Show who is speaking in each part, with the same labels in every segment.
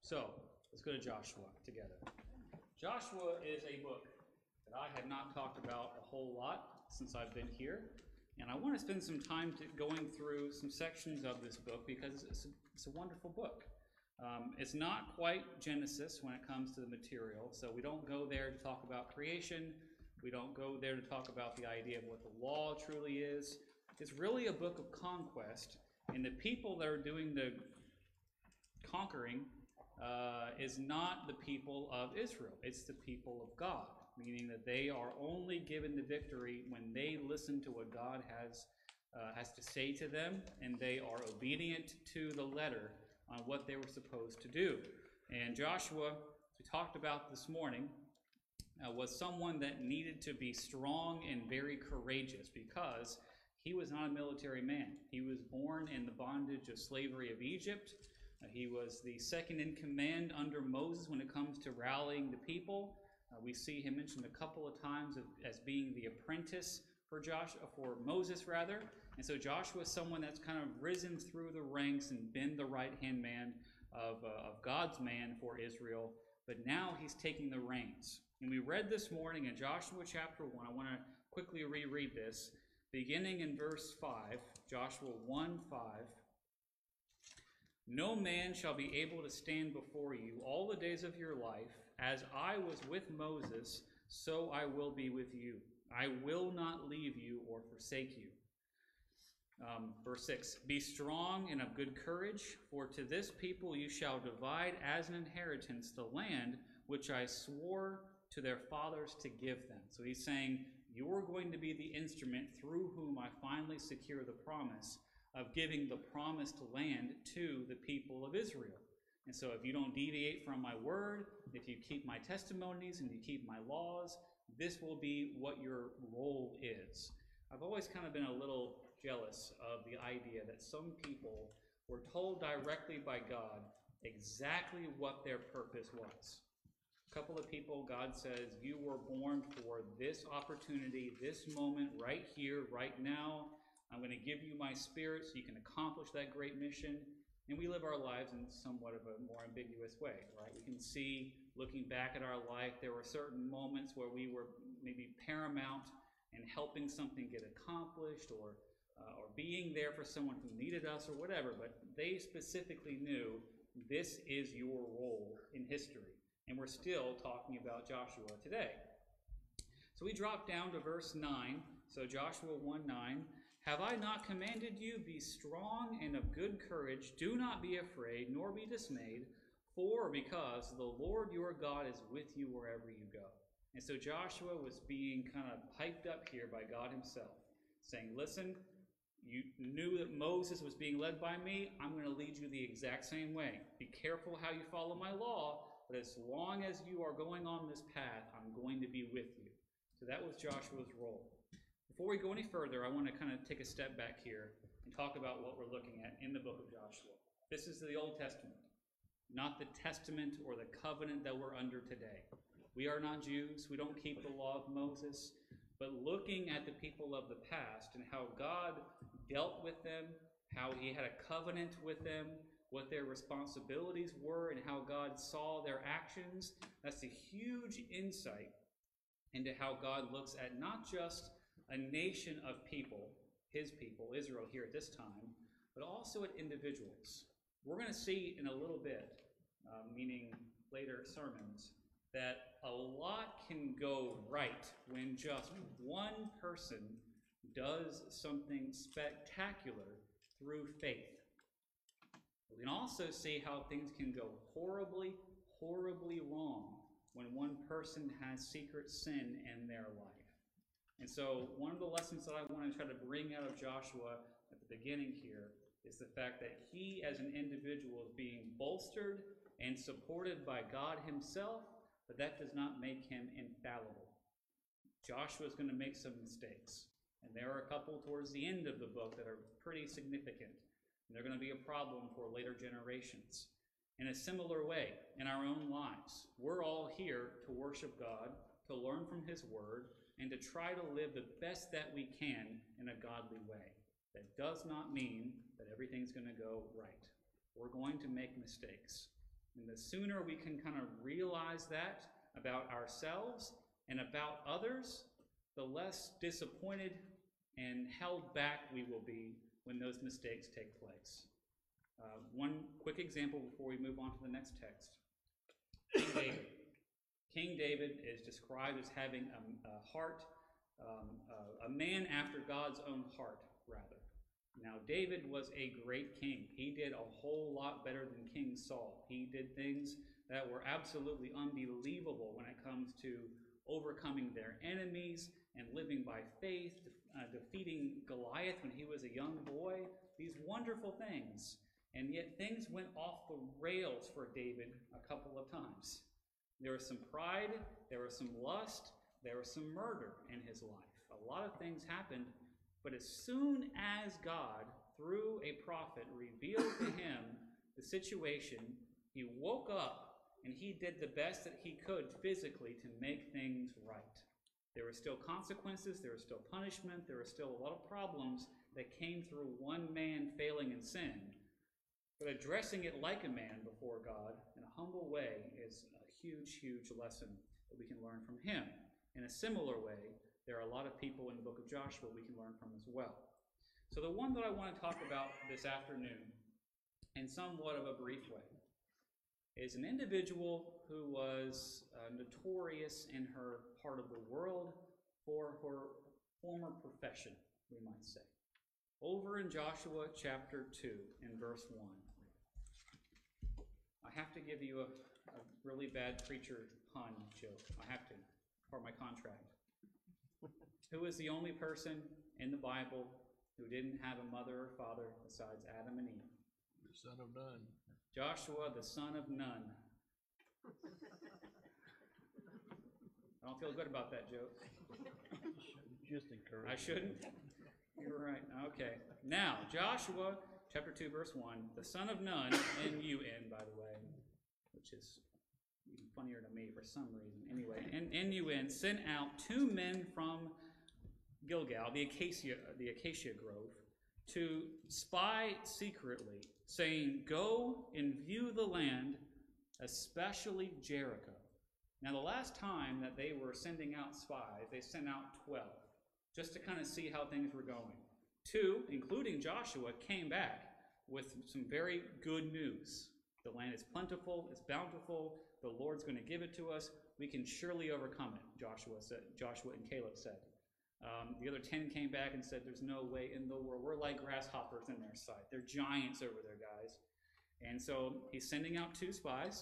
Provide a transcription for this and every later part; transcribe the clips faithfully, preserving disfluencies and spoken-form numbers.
Speaker 1: So let's go to Joshua together. Joshua is a book that I have not talked about a whole lot since I've been here. And I want to spend some time to going through some sections of this book because it's a, it's a wonderful book. Um, it's not quite Genesis when it comes to the material, so we don't go there to talk about creation. We don't go there to talk about the idea of what the law truly is. It's really a book of conquest, and the people that are doing the conquering uh, is not the people of Israel. It's the people of God, meaning that they are only given the victory when they listen to what God has uh, has to say to them, and they are obedient to the letter on what they were supposed to do. And Joshua, as we talked about this morning, uh, was someone that needed to be strong and very courageous because he was not a military man. He was born in the bondage of slavery of Egypt. Uh, he was the second in command under Moses when it comes to rallying the people. Uh, we see him mentioned a couple of times of, as being the apprentice for Joshua, for Moses rather. And so Joshua is someone that's kind of risen through the ranks and been the right-hand man of, uh, of God's man for Israel. But now he's taking the reins. And we read this morning in Joshua chapter one. I want to quickly reread this. Beginning in verse five, Joshua one five. No man shall be able to stand before you all the days of your life. As I was with Moses, so I will be with you. I will not leave you or forsake you. Um, verse six, be strong and of good courage, for to this people you shall divide as an inheritance the land which I swore to their fathers to give them. So he's saying, you're going to be the instrument through whom I finally secure the promise of giving the promised land to the people of Israel. And so if you don't deviate from my word, if you keep my testimonies and you keep my laws, this will be what your role is. I've always kind of been a little jealous of the idea that some people were told directly by God exactly what their purpose was. A couple of people, God says, you were born for this opportunity, this moment, right here, right now. I'm going to give you my spirit so you can accomplish that great mission. And we live our lives in somewhat of a more ambiguous way, right? We can see, looking back at our life, there were certain moments where we were maybe paramount in helping something get accomplished or, uh, or being there for someone who needed us or whatever. But they specifically knew this is your role in history. And we're still talking about Joshua today. So we drop down to verse nine. So Joshua one nine. Have I not commanded you, be strong and of good courage, do not be afraid, nor be dismayed, for because the Lord your God is with you wherever you go. And so Joshua was being kind of hyped up here by God himself, saying, listen, you knew that Moses was being led by me, I'm going to lead you the exact same way. Be careful how you follow my law, but as long as you are going on this path, I'm going to be with you. So that was Joshua's role. Before we go any further, I want to kind of take a step back here and talk about what we're looking at in the book of Joshua. This is the Old Testament, not the testament or the covenant that we're under today. We are not Jews. We don't keep the law of Moses. But looking at the people of the past and how God dealt with them, how he had a covenant with them, what their responsibilities were, and how God saw their actions, that's a huge insight into how God looks at not just a nation of people, his people, Israel here at this time, but also at individuals. We're going to see in a little bit, uh, meaning later sermons, that a lot can go right when just one person does something spectacular through faith. We can also see how things can go horribly, horribly wrong when one person has secret sin in their life. And so one of the lessons that I want to try to bring out of Joshua at the beginning here is the fact that he as an individual is being bolstered and supported by God himself, but that does not make him infallible. Joshua is going to make some mistakes. And there are a couple towards the end of the book that are pretty significant. And they're going to be a problem for later generations. In a similar way, in our own lives, we're all here to worship God, to learn from his word, and to try to live the best that we can in a godly way. That does not mean that everything's going to go right. We're going to make mistakes. And And the sooner we can kind of realize that about ourselves and about others, the less disappointed and held back we will be when those mistakes take place. Uh, one quick example before we move on to the next text. King David. King David is described as having a, a heart, um, a, a man after God's own heart, rather. Now, David was a great king. He did a whole lot better than King Saul. He did things that were absolutely unbelievable when it comes to overcoming their enemies and living by faith, uh, defeating Goliath when he was a young boy. These wonderful things. And yet things went off the rails for David a couple of times. There was some pride, there was some lust, there was some murder in his life. A lot of things happened, but as soon as God, through a prophet, revealed to him the situation, he woke up and he did the best that he could physically to make things right. There were still consequences, there was still punishment, there were still a lot of problems that came through one man failing in sin. But addressing it like a man before God in a humble way is a huge, huge lesson that we can learn from him. In a similar way, there are a lot of people in the book of Joshua we can learn from as well. So the one that I want to talk about this afternoon, in somewhat of a brief way, is an individual who was uh, notorious in her part of the world for her former profession, we might say. Over in Joshua chapter two, in verse one. I have to give you a, a really bad preacher pun joke. I have to, for my contract. Who is the only person in the Bible who didn't have a mother or father besides Adam and Eve?
Speaker 2: The son of Nun.
Speaker 1: Joshua, the son of Nun. I don't feel good about that joke.
Speaker 2: Just encourage.
Speaker 1: I shouldn't? You're right. Okay. Now, Joshua chapter two, verse one, the son of Nun, N U N, by the way, which is even funnier to me for some reason. Anyway, N U N sent out two men from Gilgal, the acacia, the acacia grove, to spy secretly, saying, "Go and view the land, especially Jericho." Now, the last time that they were sending out spies, they sent out twelve, just to kind of see how things were going. Two, including Joshua, came back with some very good news. The land is plentiful, it's bountiful, the Lord's going to give it to us. We can surely overcome it, Joshua said. Joshua and Caleb said. Um, the other ten came back and said, there's no way in the world. We're like grasshoppers in their sight. They're giants over there, guys. And so he's sending out two spies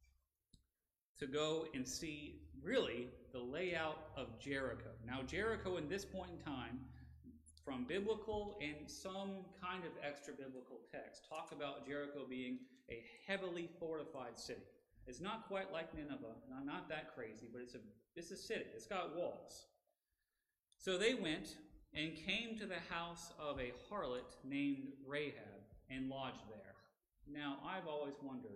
Speaker 1: to go and see, really, the layout of Jericho. Now, Jericho in this point in time, from biblical and some kind of extra-biblical text, talk about Jericho being a heavily fortified city. It's not quite like Nineveh, not, not that crazy, but it's a, it's a city. It's got walls. So they went and came to the house of a harlot named Rahab and lodged there. Now, I've always wondered,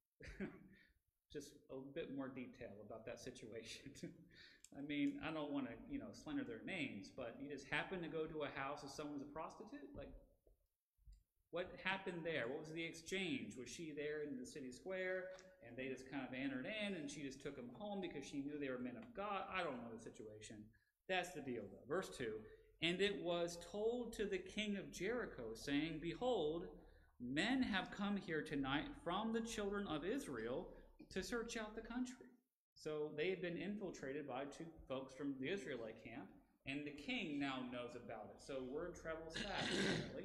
Speaker 1: just a bit more detail about that situation. I mean, I don't want to, you know, slander their names, but you just happen to go to a house of someone's a prostitute? Like, what happened there? What was the exchange? Was she there in the city square, and they just kind of entered in, and she just took them home because she knew they were men of God? I don't know the situation. That's the deal, though. Verse two, and it was told to the king of Jericho, saying, behold, men have come here tonight from the children of Israel to search out the country. So they had been infiltrated by two folks from the Israelite camp, and the king now knows about it. So word travels fast, apparently.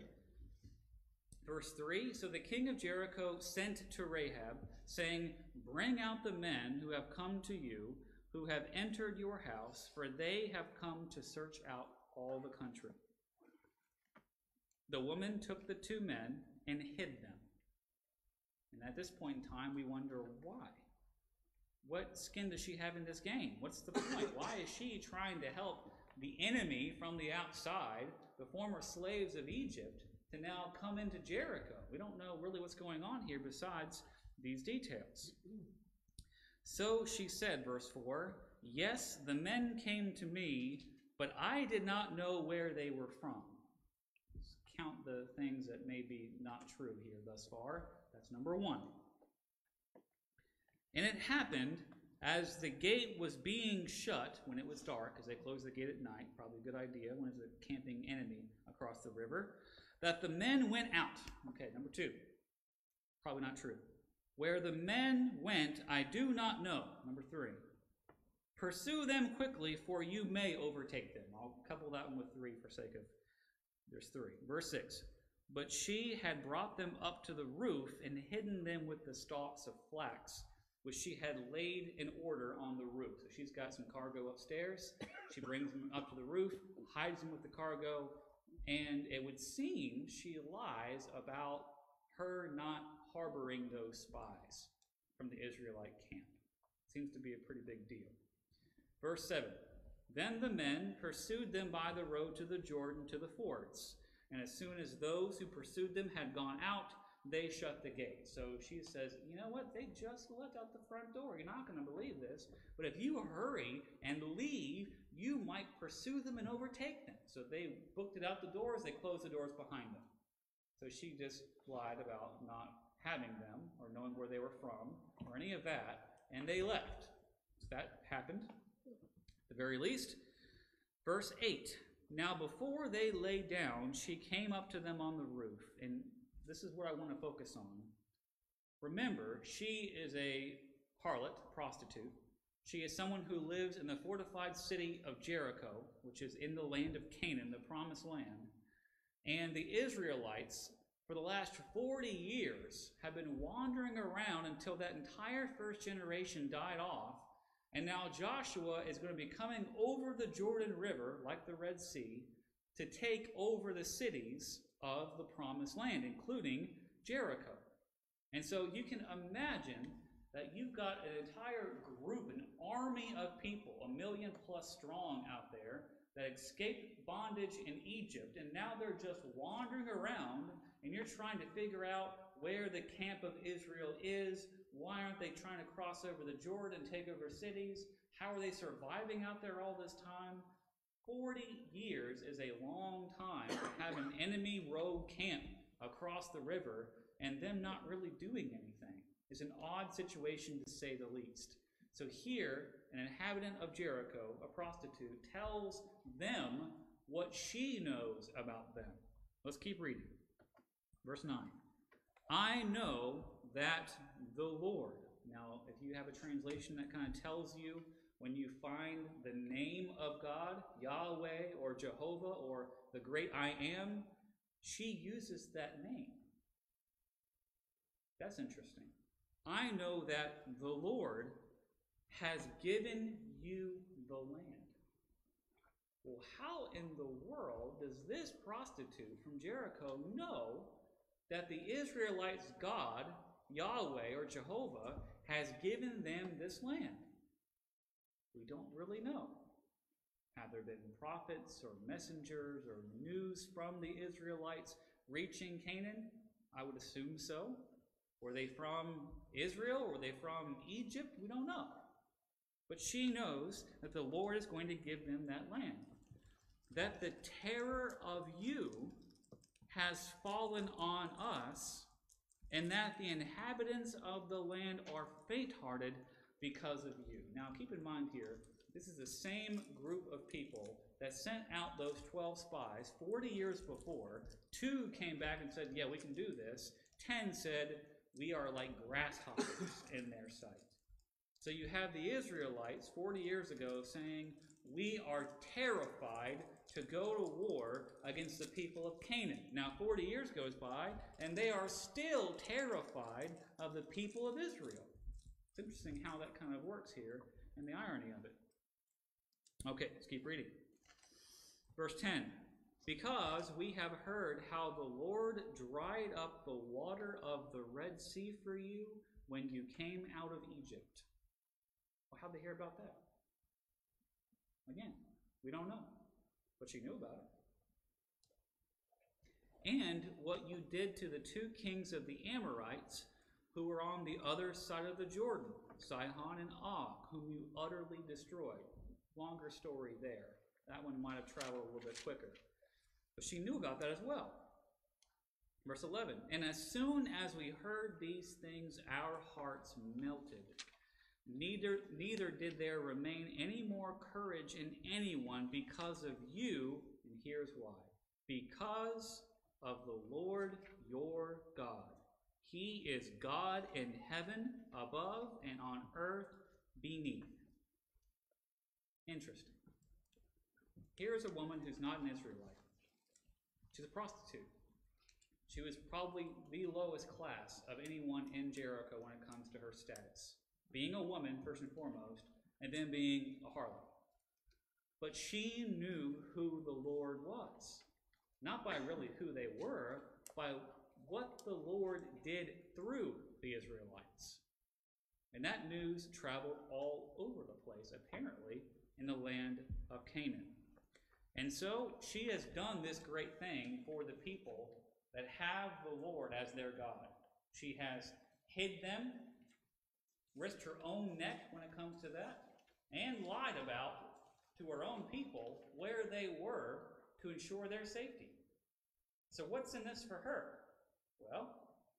Speaker 1: Verse three, so the king of Jericho sent to Rahab, saying, bring out the men who have come to you, who have entered your house, for they have come to search out all the country. The woman took the two men and hid them. And at this point in time, we wonder why. What skin does she have in this game? What's the point? Why is she trying to help the enemy from the outside, the former slaves of Egypt, to now come into Jericho? We don't know really what's going on here besides these details. So she said, verse four, yes, the men came to me, but I did not know where they were from. Let's count the things that may be not true here thus far. That's number one. And it happened as the gate was being shut, when it was dark, because they closed the gate at night, probably a good idea when there's a camping enemy across the river, that the men went out. Okay, number two. Probably not true. Where the men went, I do not know. Number three. Pursue them quickly, for you may overtake them. I'll couple that one with three for sake of, there's three. Verse six. But she had brought them up to the roof and hidden them with the stalks of flax, which she had laid in order on the roof. So she's got some cargo upstairs. She brings them up to the roof, hides them with the cargo, and it would seem she lies about her not harboring those spies from the Israelite camp. Seems to be a pretty big deal. Verse seven. Then the men pursued them by the road to the Jordan to the fords. And as soon as those who pursued them had gone out, they shut the gate. So she says, you know what? They just let out the front door. You're not going to believe this. But if you hurry and leave, you might pursue them and overtake them. So they booked it out the doors. They closed the doors behind them. So she just lied about not having them or knowing where they were from or any of that. And they left. So that happened at the very least. Verse eight. Now before they lay down, she came up to them on the roof. And this is what I want to focus on. Remember, she is a harlot, prostitute. She is someone who lives in the fortified city of Jericho, which is in the land of Canaan, the promised land. And the Israelites, for the last forty years, have been wandering around until that entire first generation died off. And now Joshua is going to be coming over the Jordan River, like the Red Sea, to take over the cities of the promised land, including Jericho. And so you can imagine that you've got an entire group, an army of people, a million plus strong out there, that escaped bondage in Egypt, and now they're just wandering around, and you're trying to figure out where the camp of Israel is. Why aren't they trying to cross over the Jordan and take over cities? How are they surviving out there all this time? forty years is a long time to have an enemy rogue camp across the river and them not really doing anything. It's an odd situation to say the least. So here, an inhabitant of Jericho, a prostitute, tells them what she knows about them. Let's keep reading. Verse nine. I know that the Lord. Now, if you have a translation that kind of tells you when you find the name of God, Yahweh or Jehovah or the great I am, she uses that name. That's interesting. I know that the Lord has given you the land. Well, how in the world does this prostitute from Jericho know that the Israelites' God, Yahweh or Jehovah, has given them this land? We don't really know. Have there been prophets or messengers or news from the Israelites reaching Canaan? I would assume so. Were they from Israel? Were they from Egypt? We don't know. But she knows that the Lord is going to give them that land. That the terror of you has fallen on us, and that the inhabitants of the land are faint-hearted because of you. Now, keep in mind here, this is the same group of people that sent out those twelve spies forty years before. Two came back and said, yeah, we can do this. Ten said, we are like grasshoppers in their sight. So you have the Israelites forty years ago saying, we are terrified to go to war against the people of Canaan. Now forty years goes by, and they are still terrified of the people of Israel. It's interesting how that kind of works here and the irony of it. Okay, let's keep reading. Verse ten. Because we have heard how the Lord dried up the water of the Red Sea for you when you came out of Egypt. Well, how'd they hear about that? Again, we don't know. But she knew about it. And what you did to the two kings of the Amorites who were on the other side of the Jordan, Sihon and Og, whom you utterly destroyed. Longer story there. That one might have traveled a little bit quicker. But she knew about that as well. Verse eleven. And as soon as we heard these things, our hearts melted, Neither, neither did there remain any more courage in anyone because of you, and here's why. Because of the Lord your God. He is God in heaven above and on earth beneath. Interesting. Here's a woman who's not an Israelite. She's a prostitute. She was probably the lowest class of anyone in Jericho when it comes to her status. Being a woman, first and foremost, and then being a harlot. But she knew who the Lord was. Not by really who they were, by what the Lord did through the Israelites. And that news traveled all over the place, apparently, in the land of Canaan. And so she has done this great thing for the people that have the Lord as their God. She has hid them, risked her own neck when it comes to that, and lied about to her own people where they were to ensure their safety. So what's in this for her? Well,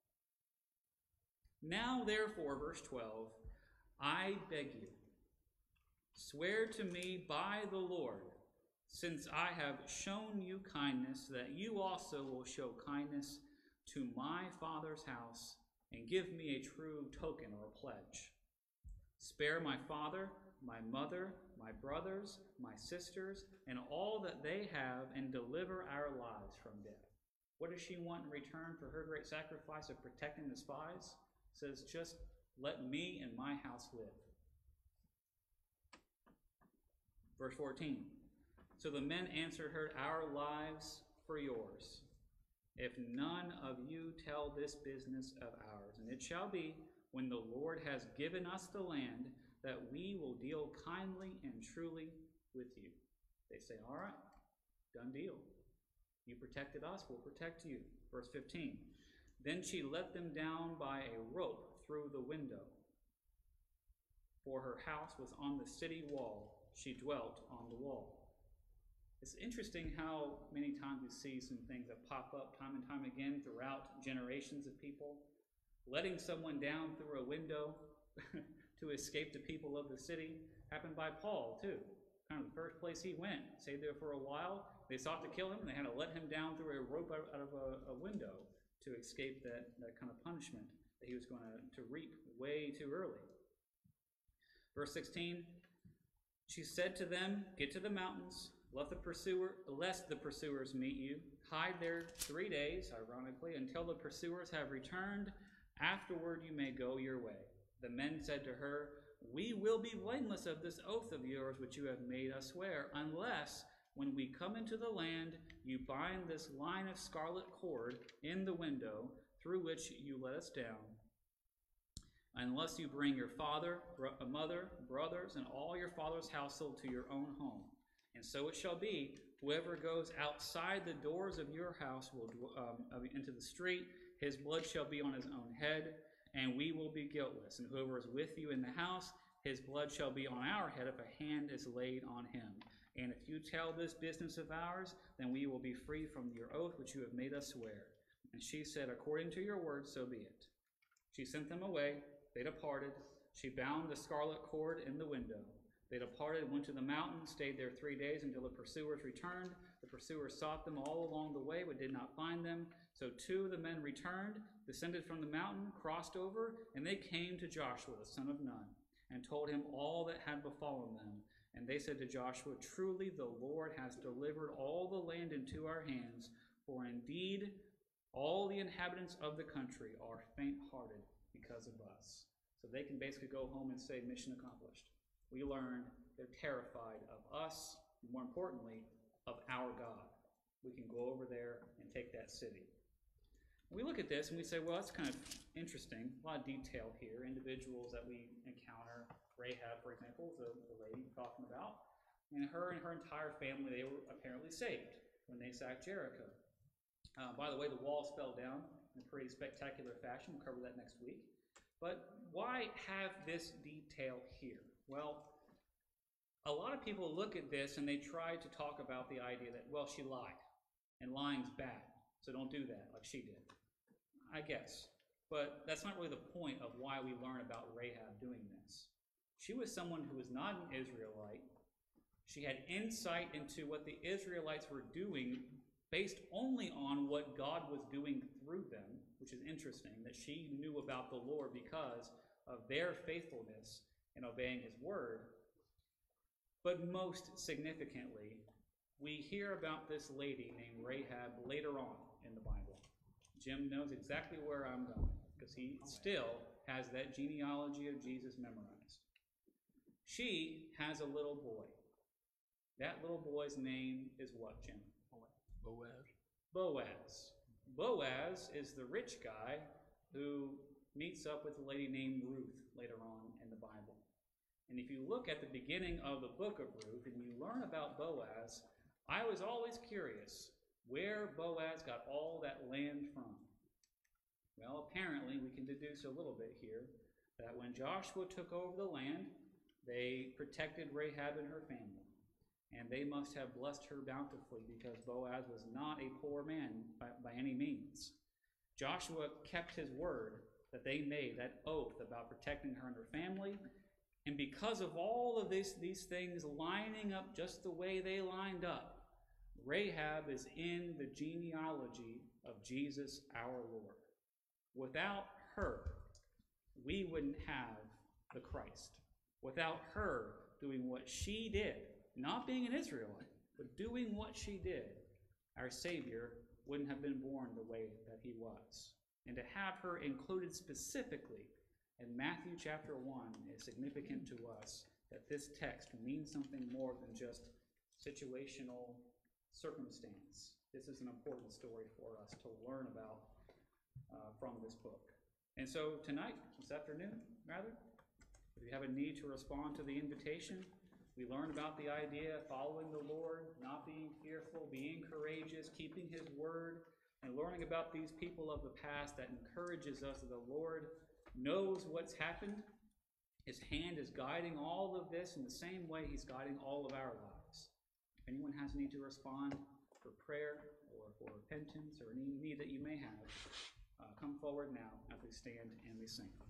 Speaker 1: now therefore, verse twelve, I beg you, swear to me by the Lord, since I have shown you kindness, that you also will show kindness to my father's house, and give me a true token or a pledge. Spare my father, my mother, my brothers, my sisters, and all that they have, and deliver our lives from death. What does she want in return for her great sacrifice of protecting the spies? It says, just let me and my house live. Verse fourteen. So the men answered her, our lives for yours, if none of you tell this business of ours. And it shall be, when the Lord has given us the land, that we will deal kindly and truly with you. They say, all right, done deal. You protected us, we'll protect you. Verse fifteen. Then she let them down by a rope through the window, for her house was on the city wall. She dwelt on the wall. It's interesting how many times we see some things that pop up time and time again throughout generations of people. Letting someone down through a window to escape the people of the city happened by Paul too. Kind of the first place he went, stayed there for a while. They sought to kill him, and they had to let him down through a rope out of a, a window to escape that, that kind of punishment that he was going to, to reap way too early. Verse sixteen, she said to them, get to the mountains, lest the pursuer, lest the pursuers meet you. Hide there three days, ironically, until the pursuers have returned. Afterward you may go your way. The men said to her, we will be blameless of this oath of yours which you have made us swear, unless when we come into the land you bind this line of scarlet cord in the window through which you let us down. Unless you bring your father, bro- mother, brothers, and all your father's household to your own home. And so it shall be, whoever goes outside the doors of your house will um, into the street, his blood shall be on his own head, and we will be guiltless. And whoever is with you in the house, his blood shall be on our head if a hand is laid on him. And if you tell this business of ours, then we will be free from your oath which you have made us swear. And she said, according to your word, so be it. She sent them away. They departed. She bound the scarlet cord in the window. They departed, went to the mountain, stayed there three days until the pursuers returned. The pursuers sought them all along the way, but did not find them. So two of the men returned, descended from the mountain, crossed over, and they came to Joshua, the son of Nun, and told him all that had befallen them. And they said to Joshua, truly the Lord has delivered all the land into our hands, for indeed all the inhabitants of the country are faint-hearted because of us. So they can basically go home and say, mission accomplished. We learned they're terrified of us, more importantly, of our God. We can go over there and take that city. We look at this and we say, well, that's kind of interesting. A lot of detail here. Individuals that we encounter, Rahab, for example, is the, the lady we're talking about. And her and her entire family, they were apparently saved when they sacked Jericho. Uh, by the way, the walls fell down in a pretty spectacular fashion. We'll cover that next week. But why have this detail here? Well, a lot of people look at this and they try to talk about the idea that, well, she lied, and lying's bad, so don't do that like she did. I guess. But that's not really the point of why we learn about Rahab doing this. She was someone who was not an Israelite. She had insight into what the Israelites were doing based only on what God was doing through them, which is interesting, that she knew about the Lord because of their faithfulness in obeying his word. But most significantly, we hear about this lady named Rahab later on in the Bible. Jim knows exactly where I'm going because he still has that genealogy of Jesus memorized. She has a little boy. That little boy's name is what, Jim?
Speaker 2: Boaz.
Speaker 1: Boaz. Boaz is the rich guy who meets up with a lady named Ruth later on in the Bible. And if you look at the beginning of the book of Ruth and you learn about Boaz, I was always curious where Boaz got all that land from. Well, apparently we can deduce a little bit here that when Joshua took over the land, they protected Rahab and her family. And they must have blessed her bountifully because Boaz was not a poor man by, by any means. Joshua kept his word that they made, that oath about protecting her and her family. And because of all of this, these things lining up just the way they lined up, Rahab is in the genealogy of Jesus our Lord. Without her, we wouldn't have the Christ. Without her doing what she did, not being an Israelite, but doing what she did, our Savior wouldn't have been born the way that he was. And to have her included specifically in Matthew chapter one is significant to us that this text means something more than just situational circumstance. This is an important story for us to learn about uh, from this book. And so tonight, this afternoon, rather, if you have a need to respond to the invitation, we learn about the idea of following the Lord, not being fearful, being courageous, keeping his word, and learning about these people of the past that encourages us that the Lord knows what's happened. His hand is guiding all of this in the same way he's guiding all of our lives. If anyone has a need to respond for prayer or for repentance or any need that you may have, uh, come forward now as we stand and we sing.